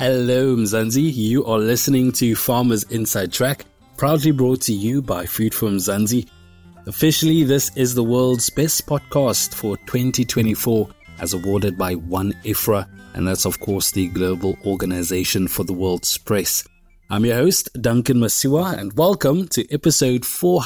Hello, Mzansi. You are listening to Farmers Inside Track, proudly brought to you by Food from Mzansi. Officially, this is the world's best podcast for 2024, as awarded by One IFRA, and that's, of course, the global organization for the world's press. I'm your host, Duncan Masiwa, and welcome to episode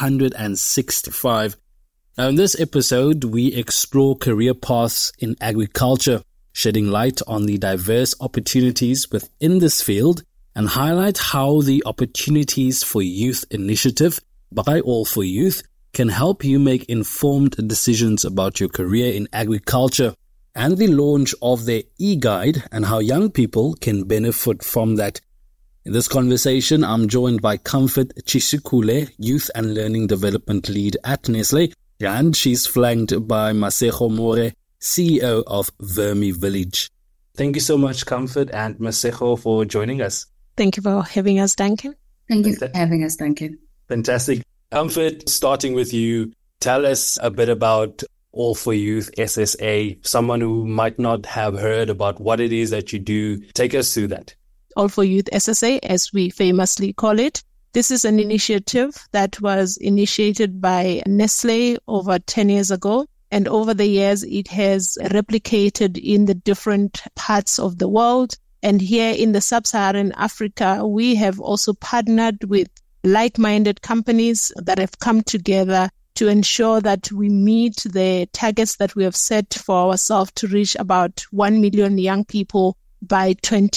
465. Now, in this episode, we explore career paths in agriculture, shedding light on the diverse opportunities within this field and highlight how the Opportunities for Youth initiative by All for Youth can help you make informed decisions about your career in agriculture, and the launch of their e-guide and how young people can benefit from that. In this conversation, I'm joined by Comfort Chisikule, Youth and Learning Development Lead at Nestle, and she's flanked by Masego More, CEO of Vermi Village. Thank you so much, Comfort and Masego, for joining us. Thank you for having us, Duncan. Thank you for having us, Duncan. Fantastic. Comfort, starting with you, tell us a bit about All for Youth, SSA, someone who might not have heard about what it is that you do. Take us through that. All for Youth SSA, as we famously call it. This is an initiative that was initiated by Nestle over 10 years ago. And over the years, it has replicated in the different parts of the world. And here in the sub-Saharan Africa, we have also partnered with like-minded companies that have come together to ensure that we meet the targets that we have set for ourselves to reach about 1 million young people by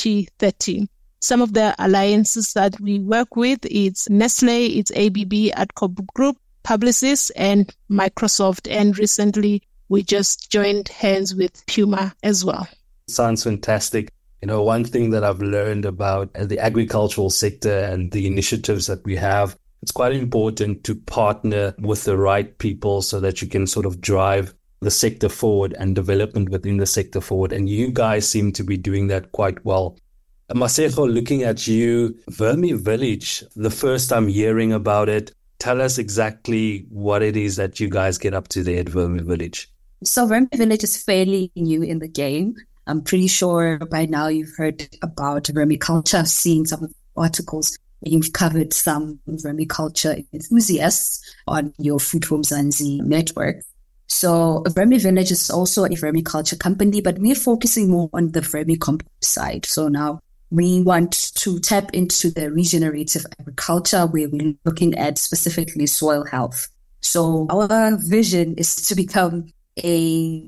2030. Some of the alliances that we work with, it's Nestle, it's ABB, Adcock Group, Publicis, and Microsoft. And recently, we just joined hands with Puma as well. Sounds fantastic. You know, one thing that I've learned about the agricultural sector and the initiatives that we have, it's quite important to partner with the right people so that you can sort of drive the sector forward and development within the sector forward. And you guys seem to be doing that quite well. Masego, looking at you, Vermi Village, the first time hearing about it, tell us exactly what it is that you guys get up to there at Vermi Village. So Vermi Village is fairly new in the game. I'm pretty sure by now you've heard about vermiculture. I've seen some of the articles. You've covered some vermiculture enthusiasts on your Food from Mzansi network. So Vermi Village is also a vermiculture company, but we're focusing more on the vermicompost side. So now we want to tap into the regenerative agriculture where we're looking at specifically soil health. So our vision is to become a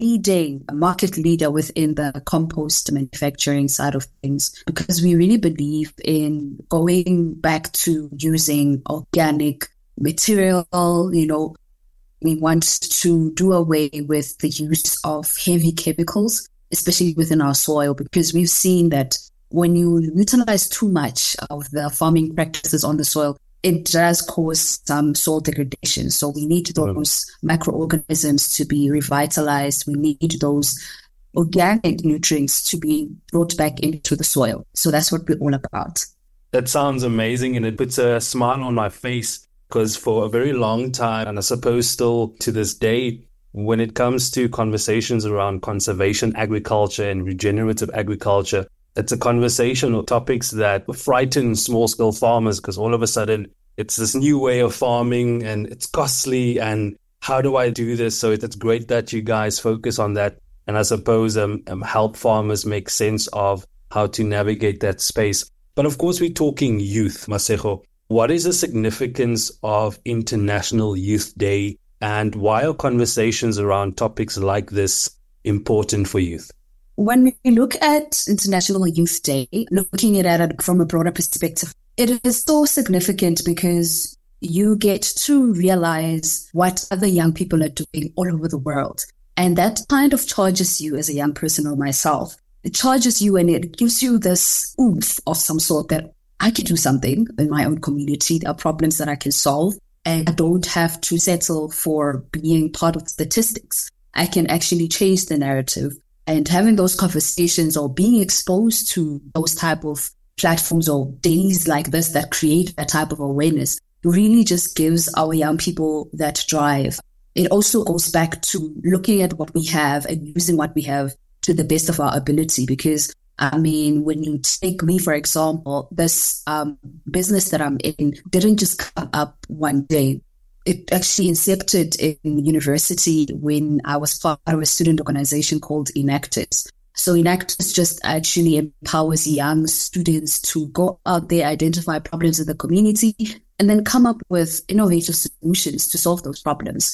market leader within the compost manufacturing side of things, because we really believe in going back to using organic material. You know, we want to do away with the use of heavy chemicals, especially within our soil, because we've seen that when you utilize too much of the farming practices on the soil, it does cause some soil degradation. So we need those microorganisms to be revitalized. We need those organic nutrients to be brought back into the soil. So that's what we're all about. That sounds amazing, and it puts a smile on my face, because for a very long time, and I suppose still to this day, when it comes to conversations around conservation agriculture and regenerative agriculture, it's a conversation or topics that frighten small-scale farmers, because all of a sudden it's this new way of farming and it's costly, and how do I do this? So it's great that you guys focus on that, and I suppose help farmers make sense of how to navigate that space. But of course, we're talking youth, Masego. What is the significance of International Youth Day, and why are conversations around topics like this important for youth? When we look at International Youth Day, looking at it from a broader perspective, it is so significant because you get to realize what other young people are doing all over the world. And that kind of charges you as a young person or myself. It charges you and it gives you this oomph of some sort that I can do something in my own community. There are problems that I can solve, and I don't have to settle for being part of statistics. I can actually change the narrative. And having those conversations or being exposed to those type of platforms or days like this that create that type of awareness really just gives our young people that drive. It also goes back to looking at what we have and using what we have to the best of our ability, because I mean, when you take me, for example, this business that I'm in didn't just come up one day. It actually incepted in university when I was part of a student organization called Enactus. So Enactus just actually empowers young students to go out there, identify problems in the community, and then come up with innovative solutions to solve those problems.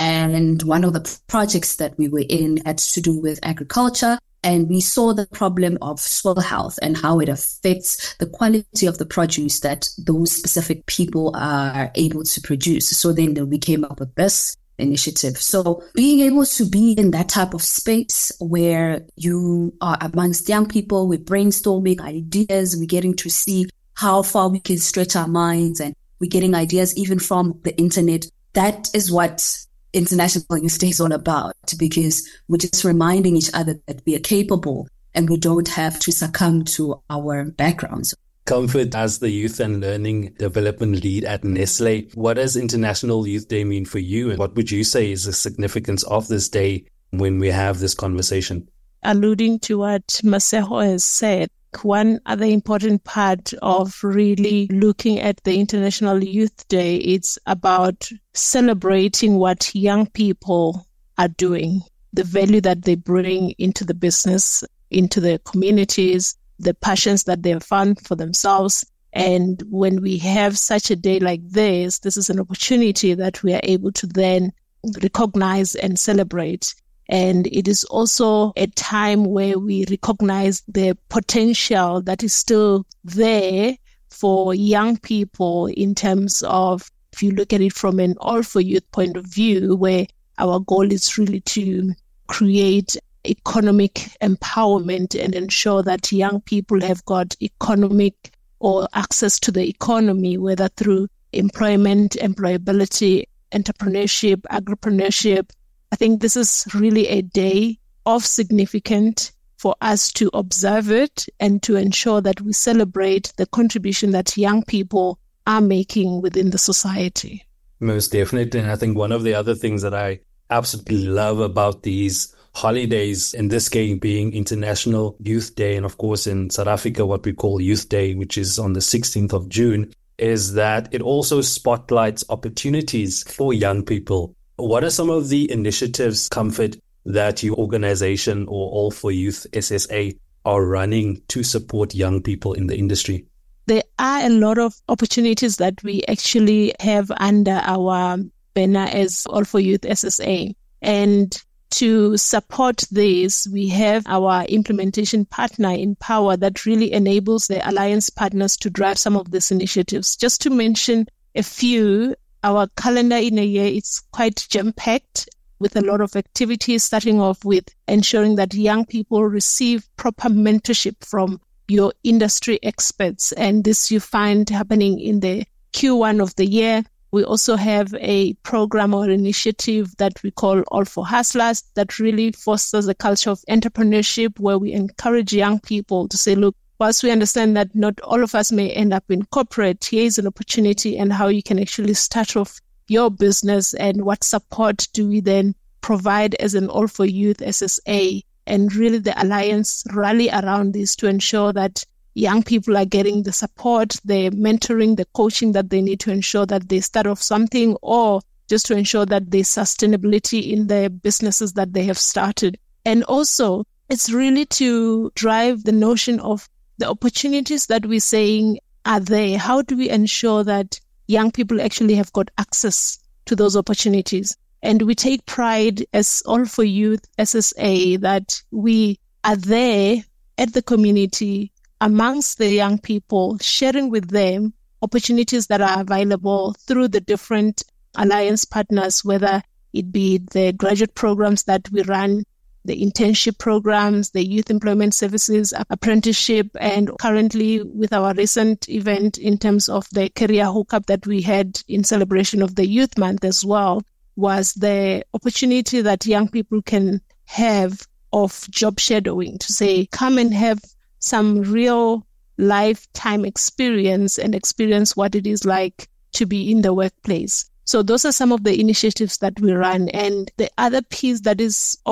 And one of the projects that we were in had to do with agriculture. And we saw the problem of soil health and how it affects the quality of the produce that those specific people are able to produce. So then we came up with this initiative. So being able to be in that type of space where you are amongst young people, we're brainstorming ideas, we're getting to see how far we can stretch our minds, and we're getting ideas even from the internet. That is what International Youth Day is all about, because we're just reminding each other that we are capable and we don't have to succumb to our backgrounds. Comfort, as the Youth and Learning Development Lead at Nestle, what does International Youth Day mean for you? And what would you say is the significance of this day when we have this conversation? Alluding to what Masego has said, one other important part of really looking at the International Youth Day, it's about celebrating what young people are doing, the value that they bring into the business, into the communities, the passions that they have found for themselves. And when we have such a day like this is an opportunity that we are able to then recognize and celebrate. And it is also a time where we recognize the potential that is still there for young people in terms of, if you look at it from an All for Youth point of view, where our goal is really to create economic empowerment and ensure that young people have got economic or access to the economy, whether through employment, employability, entrepreneurship, agripreneurship. I think this is really a day of significance for us to observe it and to ensure that we celebrate the contribution that young people are making within the society. Most definitely. And I think one of the other things that I absolutely love about these holidays, in this case being International Youth Day, and of course in South Africa what we call Youth Day, which is on the 16th of June, is that it also spotlights opportunities for young people. What are some of the initiatives, Comfort, that your organization or All for Youth SSA are running to support young people in the industry? There are a lot of opportunities that we actually have under our banner as All for Youth SSA. And to support this, we have our implementation partner Empower that really enables the alliance partners to drive some of these initiatives. Just to mention a few, our calendar in a year is quite jam-packed with a lot of activities, starting off with ensuring that young people receive proper mentorship from your industry experts. And this you find happening in the Q1 of the year. We also have a program or initiative that we call All for Hustlers that really fosters a culture of entrepreneurship, where we encourage young people to say, look, whilst we understand that not all of us may end up in corporate, here is an opportunity and how you can actually start off your business, and what support do we then provide as an All for Youth SSA. And really the Alliance rally around this to ensure that young people are getting the support, the mentoring, the coaching that they need to ensure that they start off something, or just to ensure that there's sustainability in the businesses that they have started. And also, it's really to drive the notion of the opportunities that we're saying are there. How do we ensure that young people actually have got access to those opportunities? And we take pride as All for Youth SSA that we are there at the community amongst the young people, sharing with them opportunities that are available through the different alliance partners, whether it be the graduate programs that we run, the internship programs, the youth employment services, apprenticeship, and currently with our recent event in terms of the career hookup that we had in celebration of the Youth Month as well, was the opportunity that young people can have of job shadowing, to say, come and have some real lifetime experience and experience what it is like to be in the workplace. So those are some of the initiatives that we run. And the other piece that is of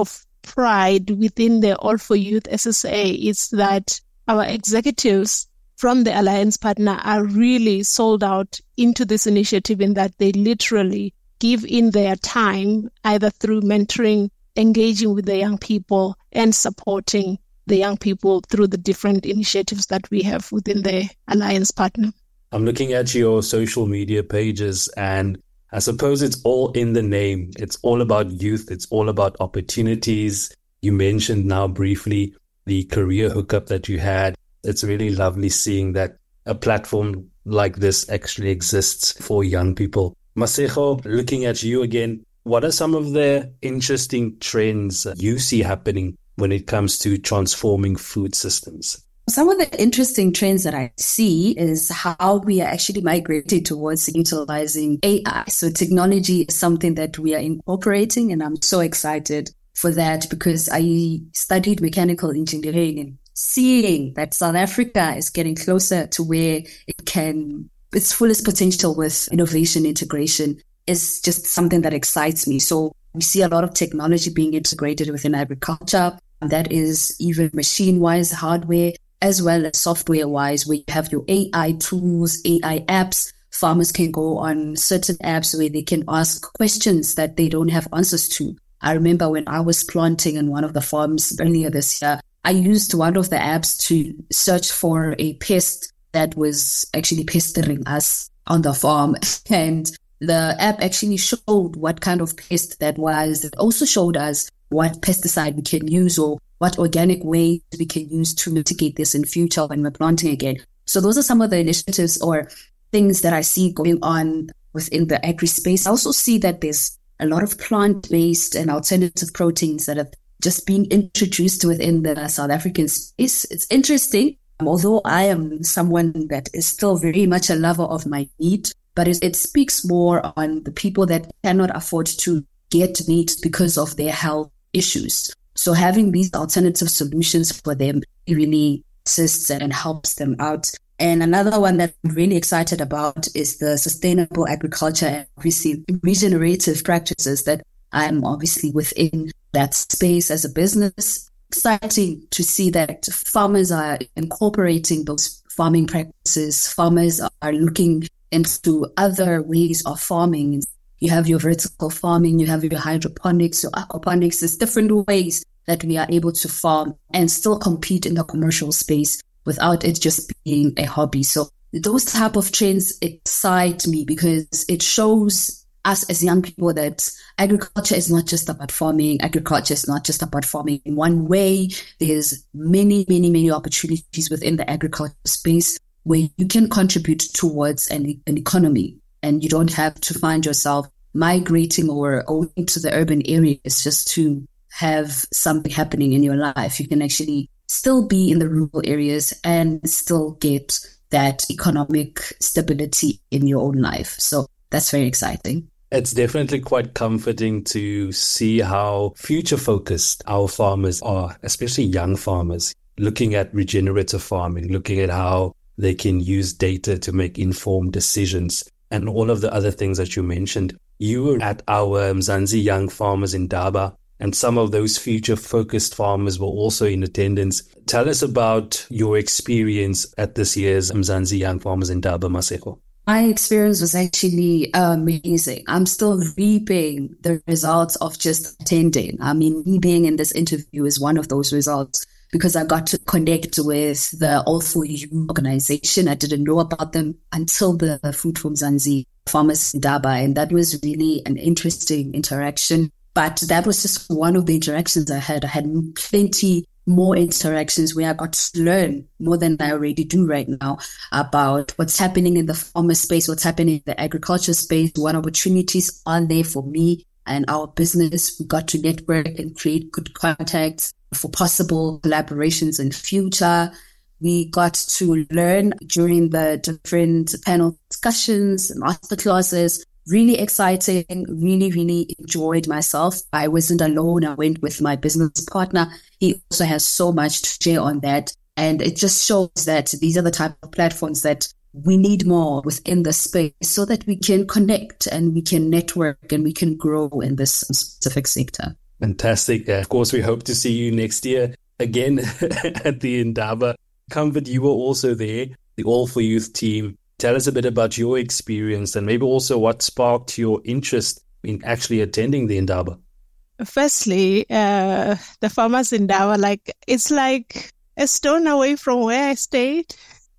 pride within the All for Youth SSA is that our executives from the alliance partner are really sold out into this initiative, in that they literally give in their time, either through mentoring, engaging with the young people, and supporting the young people through the different initiatives that we have within the alliance partner. I'm looking at your social media pages, and I suppose it's all in the name. It's all about youth. It's all about opportunities. You mentioned now briefly the career hookup that you had. It's really lovely seeing that a platform like this actually exists for young people. Masego, looking at you again, what are some of the interesting trends you see happening when it comes to transforming food systems? Some of the interesting trends that I see is how we are actually migrating towards utilizing AI. So technology is something that we are incorporating, and I'm so excited for that because I studied mechanical engineering, and seeing that South Africa is getting closer to where it can, its fullest potential with innovation integration is just something that excites me. So we see a lot of technology being integrated within agriculture. That is even machine-wise, hardware, as well as software-wise, where you have your AI tools, AI apps. Farmers can go on certain apps where they can ask questions that they don't have answers to. I remember when I was planting in one of the farms earlier this year, I used one of the apps to search for a pest that was actually pestering us on the farm. And the app actually showed what kind of pest that was. It also showed us what pesticide we can use or what organic way we can use to mitigate this in future when we're planting again. So those are some of the initiatives or things that I see going on within the agri space. I also see that there's a lot of plant-based and alternative proteins that have just being introduced within the South African space. It's interesting, although I am someone that is still very much a lover of my meat, but it speaks more on the people that cannot afford to get meat because of their health issues. So having these alternative solutions for them really assists and helps them out. And another one that I'm really excited about is the sustainable agriculture and obviously regenerative practices that I'm obviously within that space as a business. Exciting to see that farmers are incorporating those farming practices. Farmers are looking into other ways of farming. You have your vertical farming, you have your hydroponics, your aquaponics. There's different ways that we are able to farm and still compete in the commercial space without it just being a hobby. So those type of trends excite me because it shows us as young people that agriculture is not just about farming. Agriculture is not just about farming in one way. There's many, many, many opportunities within the agriculture space where you can contribute towards an economy, and you don't have to find yourself migrating or going to the urban areas just to have something happening in your life. You can actually still be in the rural areas and still get that economic stability in your own life. So that's very exciting. It's definitely quite comforting to see how future-focused our farmers are, especially young farmers, looking at regenerative farming, looking at how they can use data to make informed decisions and all of the other things that you mentioned. You were at our Mzansi Young Farmers Indaba, and some of those future-focused farmers were also in attendance. Tell us about your experience at this year's Mzansi Young Farmers Indaba, Masego. My experience was actually amazing. I'm still reaping the results of just attending. I mean, me being in this interview is one of those results because I got to connect with the All For You organization. I didn't know about them until the Food for Mzansi Farmers Indaba, and that was really an interesting interaction. But that was just one of the interactions I had. I had plenty more interactions where I got to learn more than I already do right now about what's happening in the farmer space, what's happening in the agriculture space, what opportunities are there for me and our business. We got to network and create good contacts for possible collaborations in future. We got to learn during the different panel discussions, masterclasses. Really exciting, really, really enjoyed myself. I wasn't alone. I went with my business partner. He also has so much to share on that. And it just shows that these are the type of platforms that we need more within the space so that we can connect and we can network and we can grow in this specific sector. Fantastic. Of course, we hope to see you next year again at the Indaba. Comfort, you were also there, the All for Youth team. Tell us a bit about your experience and maybe also what sparked your interest in actually attending the Indaba. Firstly, the Farmers Indaba, it's like a stone away from where I stayed.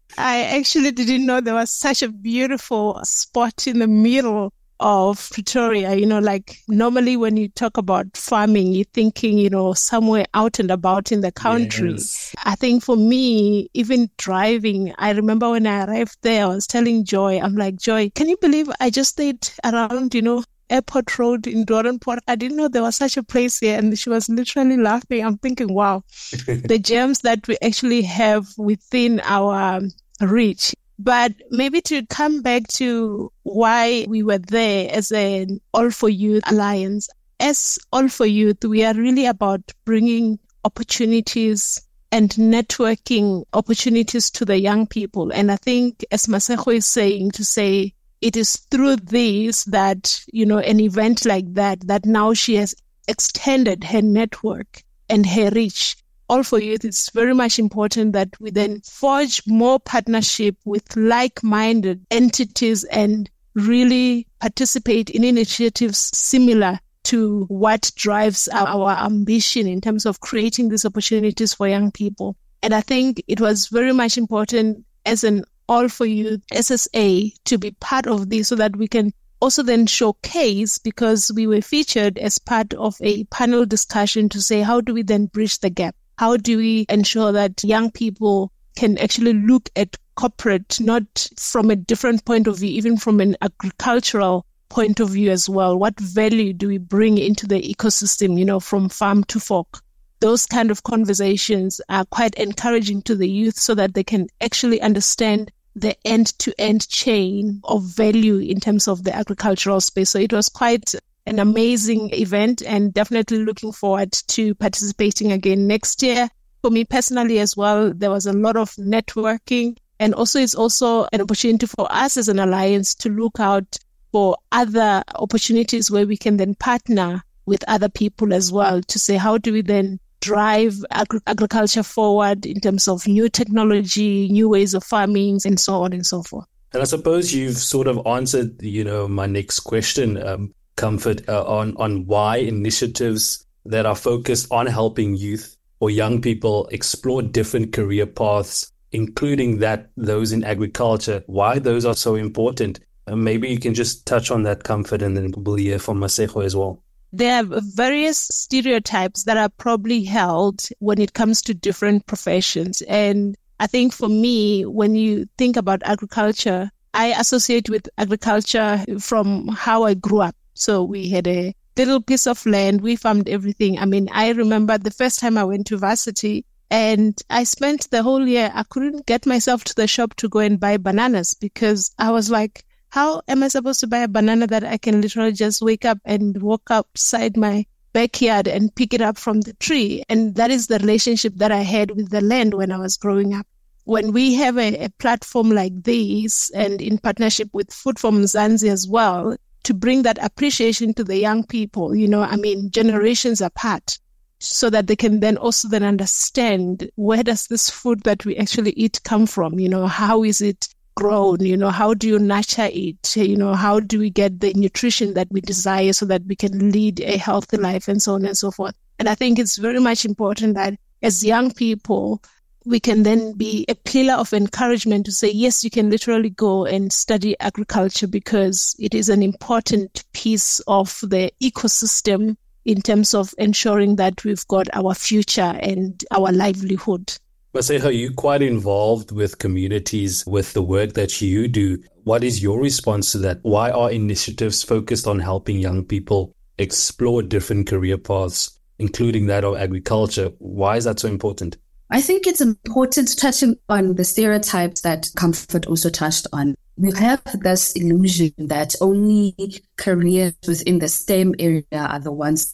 I actually didn't know there was such a beautiful spot in the middle of Pretoria. Normally when you talk about farming, you're thinking, somewhere out and about in the country. Yes. I think for me, even driving, I remember when I arrived there, I was telling Joy, I'm like, Joy, can you believe I just stayed around, Airport Road in Doornpoort? I didn't know there was such a place here. And she was literally laughing. I'm thinking, wow, the gems that we actually have within our reach. But maybe to come back to why we were there as an All for Youth Alliance. As All for Youth, we are really about bringing opportunities and networking opportunities to the young people. And I think, as Masego is saying, to say it is through this that, an event like that now she has extended her network and her reach. All for Youth, it's very much important that we then forge more partnership with like-minded entities and really participate in initiatives similar to what drives our ambition in terms of creating these opportunities for young people. And I think it was very much important as an All for Youth SSA to be part of this so that we can also then showcase, because we were featured as part of a panel discussion to say, how do we then bridge the gap? How do we ensure that young people can actually look at corporate, not from a different point of view, even from an agricultural point of view as well? What value do we bring into the ecosystem, from farm to fork? Those kind of conversations are quite encouraging to the youth so that they can actually understand the end-to-end chain of value in terms of the agricultural space. So it was quite an amazing event and definitely looking forward to participating again next year. For me personally as well, there was a lot of networking, and also it's also an opportunity for us as an alliance to look out for other opportunities where we can then partner with other people as well to say, how do we then drive agriculture forward in terms of new technology, new ways of farming, and so on and so forth. And I suppose you've sort of answered, my next question, Comfort, on why initiatives that are focused on helping youth or young people explore different career paths, including those in agriculture, why those are so important. Maybe you can just touch on that, Comfort, and then we'll hear from Masego as well. There are various stereotypes that are probably held when it comes to different professions. And I think for me, when you think about agriculture, I associate with agriculture from how I grew up. So we had a little piece of land. We farmed everything. I mean, I remember the first time I went to varsity and I spent the whole year, I couldn't get myself to the shop to go and buy bananas because I was like, how am I supposed to buy a banana that I can literally just wake up and walk outside my backyard and pick it up from the tree? And that is the relationship that I had with the land when I was growing up. When we have a platform like this, and in partnership with Food for Mzansi as well, to bring that appreciation to the young people, generations apart, so that they can then also then understand, where does this food that we actually eat come from? How is it grown? How do you nurture it? How do we get the nutrition that we desire so that we can lead a healthy life, and so on and so forth. And I think it's very much important that as young people, we can then be a pillar of encouragement to say, yes, you can literally go and study agriculture because it is an important piece of the ecosystem in terms of ensuring that we've got our future and our livelihood. Masego, you're quite involved with communities with the work that you do. What is your response to that? Why are initiatives focused on helping young people explore different career paths, including that of agriculture? Why is that so important? I think it's important, touching on the stereotypes that Comfort also touched on. We have this illusion that only careers within the STEM area are the ones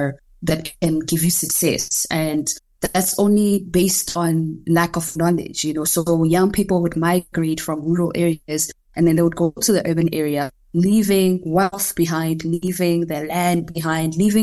that can give you success. And that's only based on lack of knowledge, So young people would migrate from rural areas and then they would go to the urban area, leaving wealth behind, leaving their land behind, leaving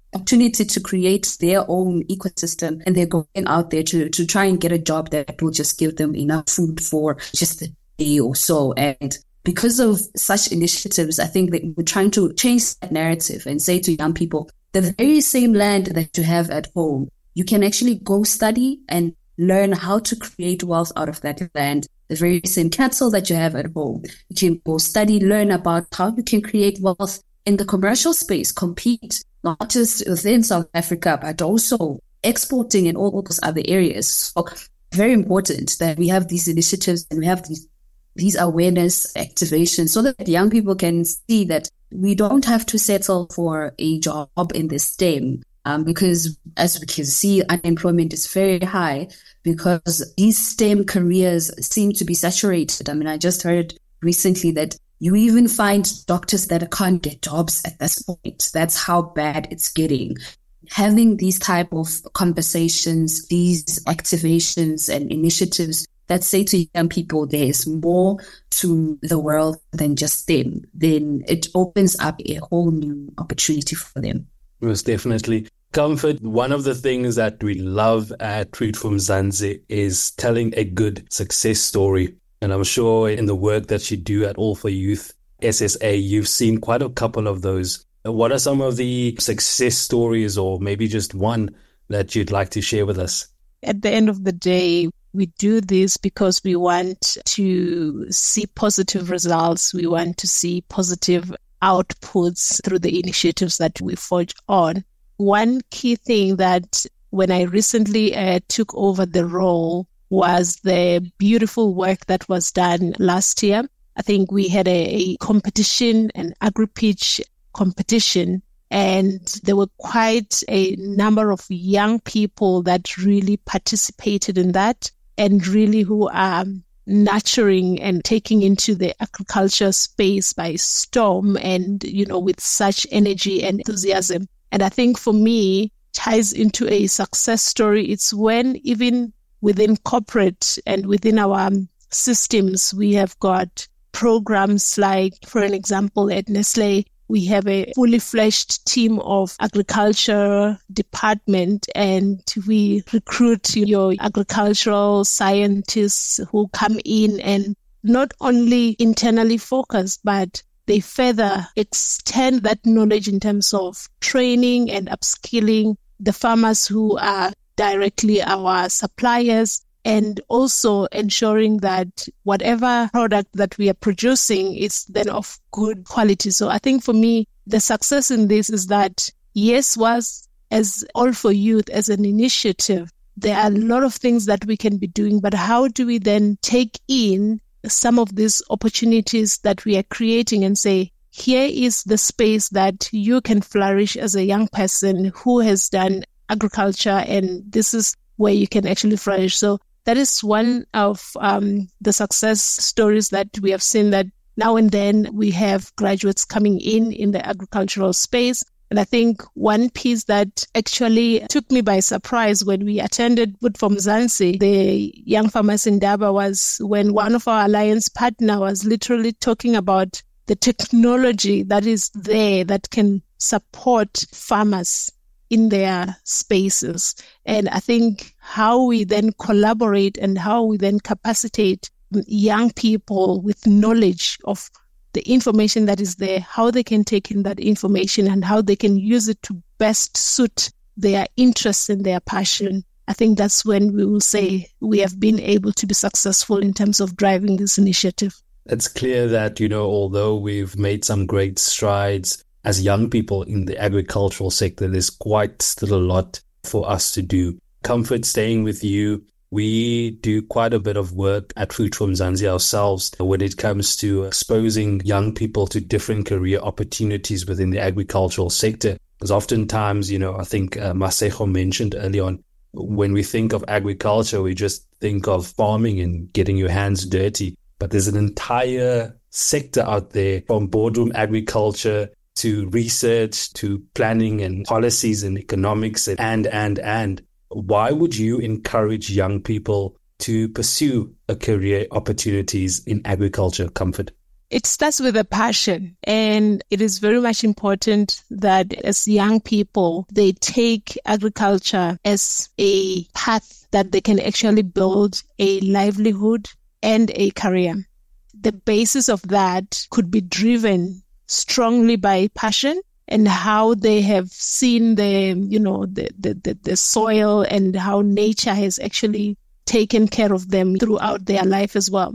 opportunity to create their own ecosystem, and they're going out there to try and get a job that will just give them enough food for just a day or so. And because of such initiatives, I think that we're trying to change that narrative and say to young people, the very same land that you have at home, you can actually go study and learn how to create wealth out of that land. The very same castle that you have at home, you can go study, learn about how you can create wealth in the commercial space, compete not just within South Africa, but also exporting in all those other areas. So very important that we have these initiatives and we have these awareness activations so that young people can see that we don't have to settle for a job in the STEM. Because as we can see, unemployment is very high because these STEM careers seem to be saturated. I mean, I just heard recently that you even find doctors that can't get jobs at this point. That's how bad it's getting. Having these type of conversations, these activations and initiatives that say to young people there's more to the world than just STEM, then it opens up a whole new opportunity for them. Most definitely. Comfort, one of the things that we love at Fruit from Mzansi is telling a good success story. And I'm sure in the work that you do at All for Youth, SSA, you've seen quite a couple of those. What are some of the success stories, or maybe just one, that you'd like to share with us? At the end of the day, we do this because we want to see positive results. We want to see positive outputs through the initiatives that we forge on. One key thing that when I recently took over the role was the beautiful work that was done last year. I think we had a competition, an agri-pitch competition, and there were quite a number of young people that really participated in that and really who are nurturing and taking into the agriculture space by storm and, with such energy and enthusiasm. And I think for me, ties into a success story. It's when even within corporate and within our systems, we have got programs like, for an example, at Nestlé, we have a fully fledged team of agriculture department, and we recruit your agricultural scientists who come in and not only internally focused, but they further extend that knowledge in terms of training and upskilling the farmers who are directly our suppliers, and also ensuring that whatever product that we are producing is then of good quality. So I think for me, the success in this is that, yes, was as All for Youth as an initiative, there are a lot of things that we can be doing, but how do we then take in some of these opportunities that we are creating and say, here is the space that you can flourish as a young person who has done agriculture, and this is where you can actually flourish. So that is one of the success stories that we have seen, that now and then we have graduates coming in the agricultural space. And I think one piece that actually took me by surprise when we attended Fruit from Mzansi, the Young Farmers Indaba, was when one of our alliance partner was literally talking about the technology that is there that can support farmers in their spaces. And I think how we then collaborate and how we then capacitate young people with knowledge of the information that is there, how they can take in that information and how they can use it to best suit their interest and their passion. I think that's when we will say we have been able to be successful in terms of driving this initiative. It's clear that, although we've made some great strides as young people in the agricultural sector, there's quite still a lot for us to do. Comfort, staying with you, we do quite a bit of work at Fruit from Mzansi ourselves when it comes to exposing young people to different career opportunities within the agricultural sector. Because oftentimes, I think Masego mentioned early on, when we think of agriculture, we just think of farming and getting your hands dirty. But there's an entire sector out there, from boardroom agriculture to research, to planning and policies and economics and. Why would you encourage young people to pursue a career opportunities in agriculture, Comfort? It starts with a passion, and it is very much important that as young people, they take agriculture as a path that they can actually build a livelihood and a career. The basis of that could be driven strongly by passion and how they have seen the soil and how nature has actually taken care of them throughout their life as well.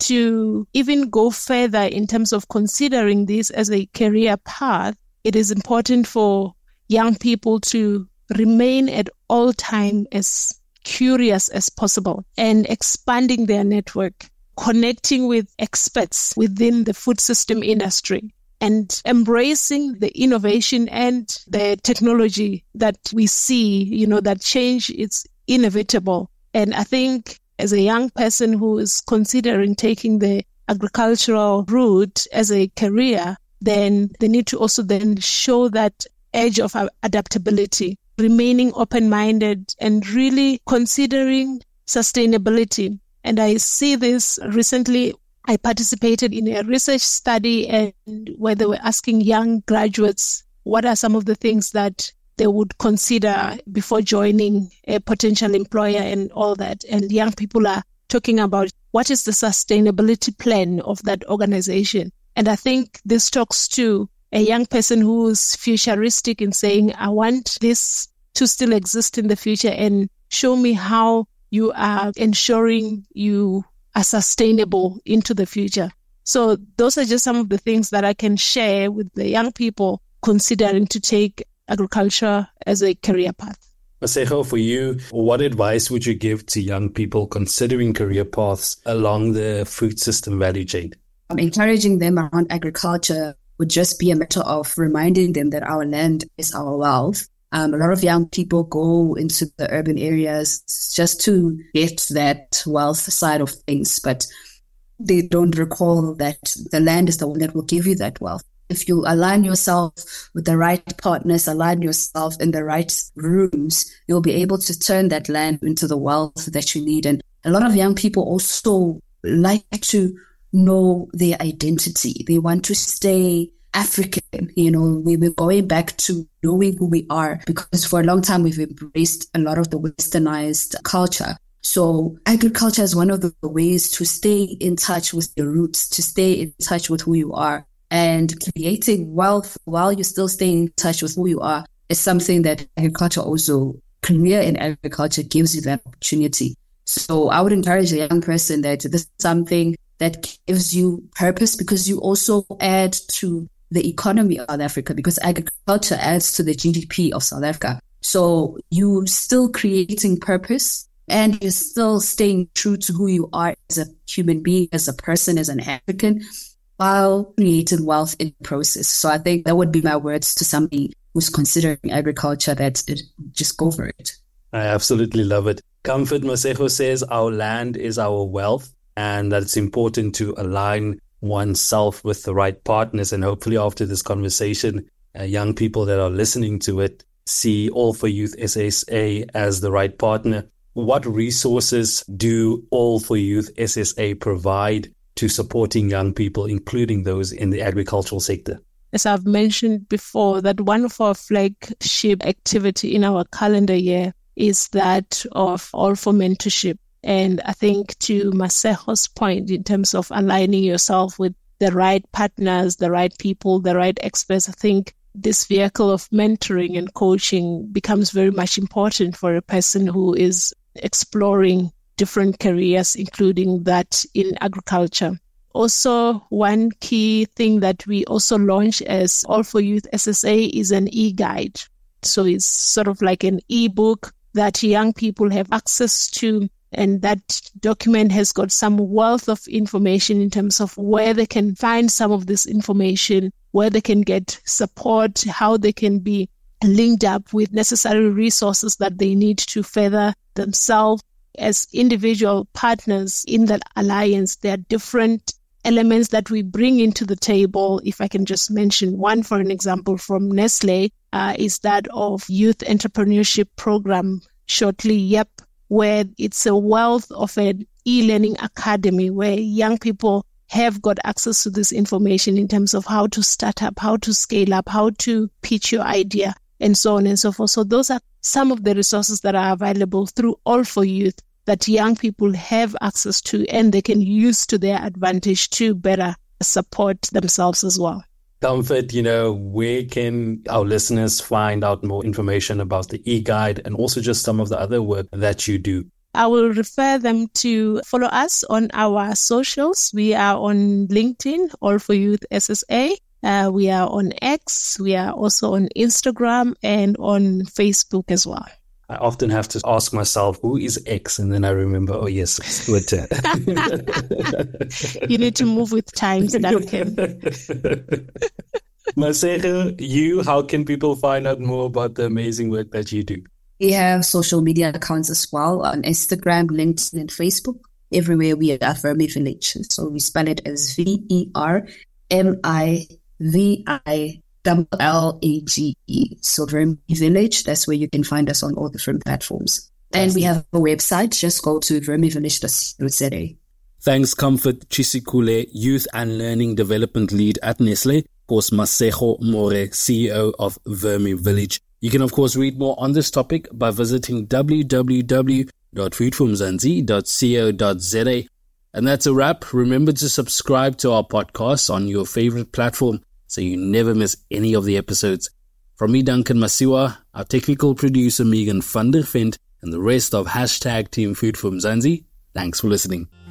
To even go further in terms of considering this as a career path, it is important for young people to remain at all time as curious as possible and expanding their network, connecting with experts within the food system industry, and embracing the innovation and the technology that we see, that change is inevitable. And I think as a young person who is considering taking the agricultural route as a career, then they need to also then show that edge of adaptability, remaining open-minded and really considering sustainability. And I see this recently. I participated in a research study and where they were asking young graduates what are some of the things that they would consider before joining a potential employer and all that. And young people are talking about what is the sustainability plan of that organization. And I think this talks to a young person who is futuristic in saying, I want this to still exist in the future, and show me how you are ensuring you are sustainable into the future. So those are just some of the things that I can share with the young people considering to take agriculture as a career path. Masego, for you, what advice would you give to young people considering career paths along the food system value chain? Encouraging them around agriculture would just be a matter of reminding them that our land is our wealth. A lot of young people go into the urban areas just to get that wealth side of things, but they don't recall that the land is the one that will give you that wealth. If you align yourself with the right partners, align yourself in the right rooms, you'll be able to turn that land into the wealth that you need. And a lot of young people also like to know their identity. They want to stay African. We're going back to knowing who we are, because for a long time we've embraced a lot of the westernized culture. So agriculture is one of the ways to stay in touch with your roots, to stay in touch with who you are. And creating wealth while you're still staying in touch with who you are is something that agriculture also, career in agriculture gives you that opportunity. So I would encourage a young person that this is something that gives you purpose, because you also add to the economy of South Africa, because agriculture adds to the GDP of South Africa. So you're still creating purpose and you're still staying true to who you are as a human being, as a person, as an African, while creating wealth in the process. So I think that would be my words to somebody who's considering agriculture, that just go for it. I absolutely love it. Comfort Masego says our land is our wealth, and that it's important to align oneself with the right partners. And hopefully after this conversation, young people that are listening to it see All for Youth SSA as the right partner. What resources do All for Youth SSA provide to supporting young people, including those in the agricultural sector? As I've mentioned before, that one of our flagship activity in our calendar year is that of All for Mentorship. And I think to Masego's point, in terms of aligning yourself with the right partners, the right people, the right experts, I think this vehicle of mentoring and coaching becomes very much important for a person who is exploring different careers, including that in agriculture. Also, one key thing that we also launched as All for Youth SSA is an e-guide. So it's sort of like an e-book that young people have access to. And that document has got some wealth of information in terms of where they can find some of this information, where they can get support, how they can be linked up with necessary resources that they need to further themselves as individual partners in that alliance. There are different elements that we bring into the table. If I can just mention one, for an example, from Nestle, is that of Youth Entrepreneurship Program, shortly YEP, where it's a wealth of an e-learning academy where young people have got access to this information in terms of how to start up, how to scale up, how to pitch your idea, and so on and so forth. So those are some of the resources that are available through All for Youth that young people have access to and they can use to their advantage to better support themselves as well. Comfort, where can our listeners find out more information about the e-guide and also just some of the other work that you do? I will refer them to follow us on our socials. We are on LinkedIn, All for Youth SSA. We are on X. We are also on Instagram and on Facebook as well. I often have to ask myself, who is X? And then I remember, oh yes, it's Twitter. You need to move with times, Duncan. Masego, how can people find out more about the amazing work that you do? We have social media accounts as well on Instagram, LinkedIn, and Facebook. Everywhere we are Vermi Village. So we spell it as VERMIVILLAGE. So Vermi Village, that's where you can find us on all different platforms. And we have a website. Just go to vermivillage.co.za. Thanks, Comfort Chisikule, Youth and Learning Development Lead at Nestlé. Of course, Masego More, CEO of Vermi Village. You can, of course, read more on this topic by visiting www.foodfromzansi.co.za. And that's a wrap. Remember to subscribe to our podcast on your favorite platform so you never miss any of the episodes. From me, Duncan Masiwa, our technical producer, Megan van der Vent, and the rest of #Team Food from Zanzi, thanks for listening.